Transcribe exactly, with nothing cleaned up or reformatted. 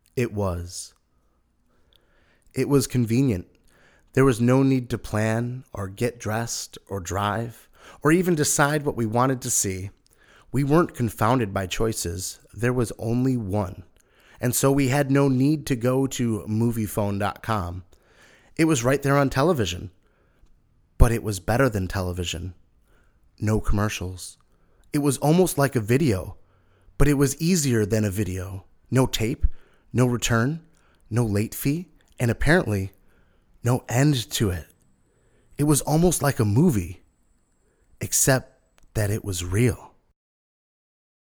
It was. It was convenient. There was no need to plan or get dressed or drive or even decide what we wanted to see. We weren't confounded by choices. There was only one. And so we had no need to go to moviefone dot com. It was right there on television. But it was better than television. No commercials. It was almost like a video, but it was easier than a video. No tape, no return, no late fee, and apparently no end to it. It was almost like a movie, except that it was real.